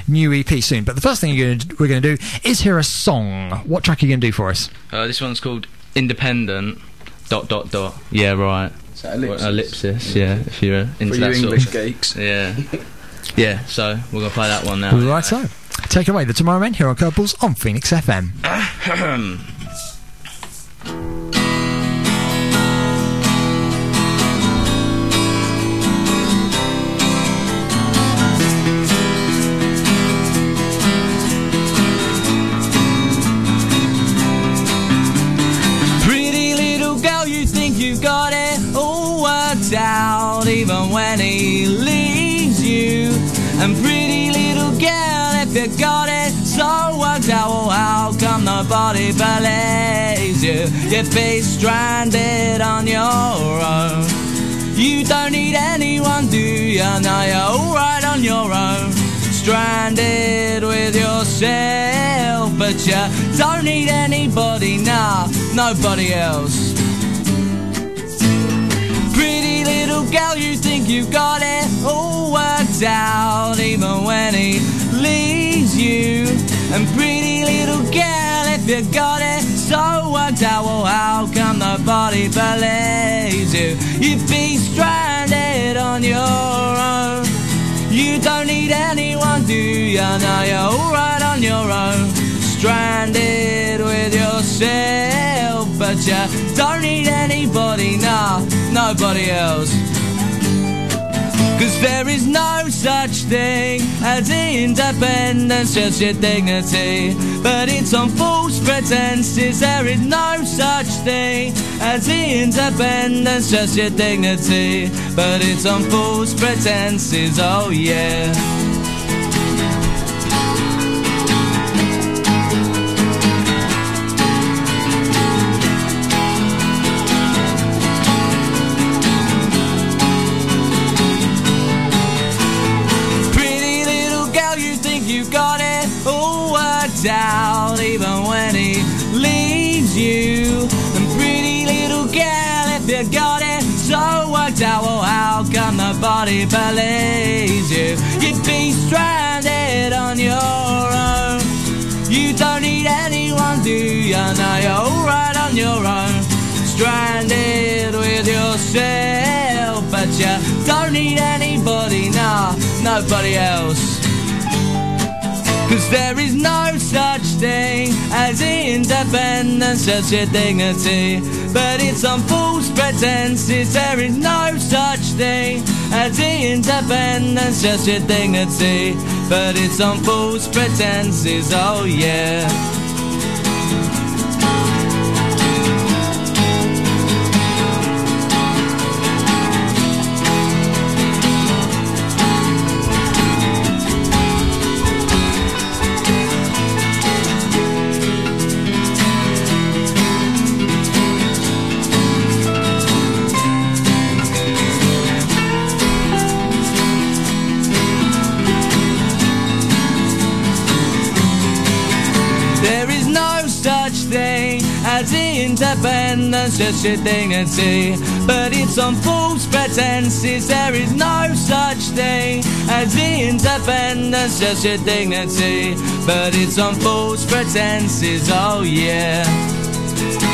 new EP soon. But the first thing we're going to do is hear a song. What track are you going to do for us? This one's called Independent ... Yeah, right. Is that ellipsis? Ellipsis, yeah, if you're into for that you English sort of... geeks. Yeah. Yeah, so we're going to play that one now. Right, so take it away, The Tomorrow Men here on Curveballs on Phoenix FM. Pretty little girl, you think you got it all worked out, even when he leaves you. And pretty little girl, if you got it so worked out, well, how come nobody believes you? You'd be stranded on your own. You don't need anyone, do you? Now you're alright on your own. Stranded with yourself, but you don't need anybody, nah, nobody else. Pretty little girl, you think you got it all worked out, even when he leaves you. And pretty little girl, if you got it so worked out, well, how come nobody believes you? You'd be stranded on your own. You don't need anyone, do you? Now you're alright on your own. Stranded with yourself, but you don't need anybody, nah, nobody else. Cause there is no such thing as independence, just your dignity. But it's on false pretenses. There is no such thing as independence, just your dignity. But it's on false pretenses, oh yeah. Out even when he leaves you. And pretty little girl, if you got it so worked out, well, how come nobody believes you? You'd be stranded on your own. You don't need anyone, do you? Now you're alright on your own. Stranded with yourself, but you don't need anybody, nah, nobody else. Cause there is no such thing as independence, just your dignity. But it's on false pretenses. There is no such thing as independence, just your dignity. But it's on false pretenses, oh yeah. Independence, just your dignity. But it's on false pretenses. There is no such thing as independence, just your dignity. But it's on false pretenses, oh yeah.